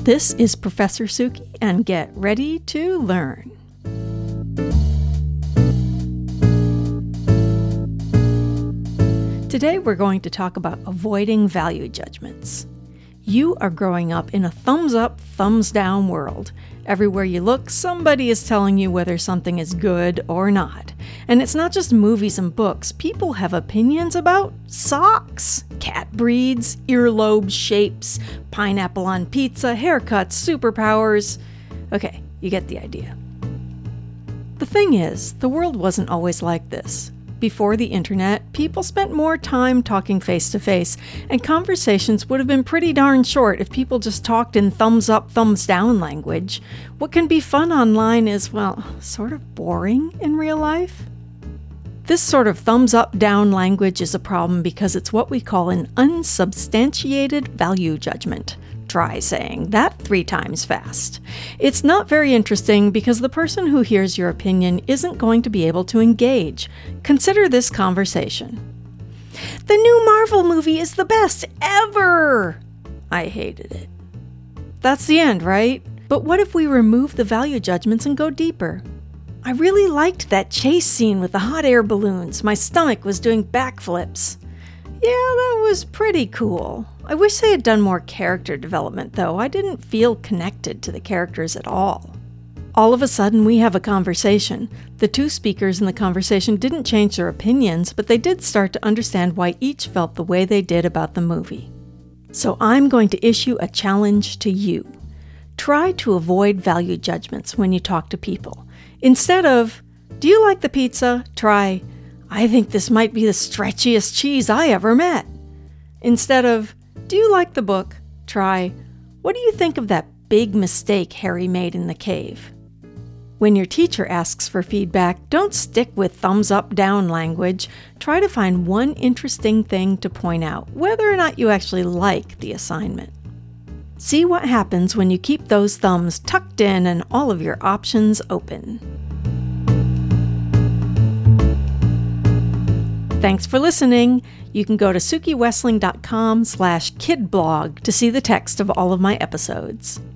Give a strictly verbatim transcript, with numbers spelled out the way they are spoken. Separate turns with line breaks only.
This is Professor Suki, and get ready to learn. Today we're going to talk about avoiding value judgments. You are growing up in a thumbs up, thumbs down world. Everywhere you look, somebody is telling you whether something is good or not. And it's not just movies and books. People have opinions about socks, cat breeds, earlobe shapes, pineapple on pizza, haircuts, superpowers. Okay, you get the idea. The thing is, the world wasn't always like this. Before the internet, people spent more time talking face-to-face, and conversations would have been pretty darn short if people just talked in thumbs-up, thumbs-down language. What can be fun online is, well, sort of boring in real life. This sort of thumbs-up-down language is a problem because it's what we call an unsubstantiated value judgment. Try saying that three times fast. It's not very interesting because the person who hears your opinion isn't going to be able to engage. Consider this conversation. The new Marvel movie is the best ever! I hated it. That's the end, right? But what if we remove the value judgments and go deeper? I really liked that chase scene with the hot air balloons. My stomach was doing backflips. Yeah, that was pretty cool. I wish they had done more character development, though. I didn't feel connected to the characters at all. All of a sudden, we have a conversation. The two speakers in the conversation didn't change their opinions, but they did start to understand why each felt the way they did about the movie. So I'm going to issue a challenge to you. Try to avoid value judgments when you talk to people. Instead of, do you like the pizza? Try, I think this might be the stretchiest cheese I ever met. Instead of, do you like the book? Try, what do you think of that big mistake Harry made in the cave? When your teacher asks for feedback, don't stick with thumbs up, down language. Try to find one interesting thing to point out, whether or not you actually like the assignment. See what happens when you keep those thumbs tucked in and all of your options open. Thanks for listening. You can go to sukiwessling dot com slash kidblog to see the text of all of my episodes.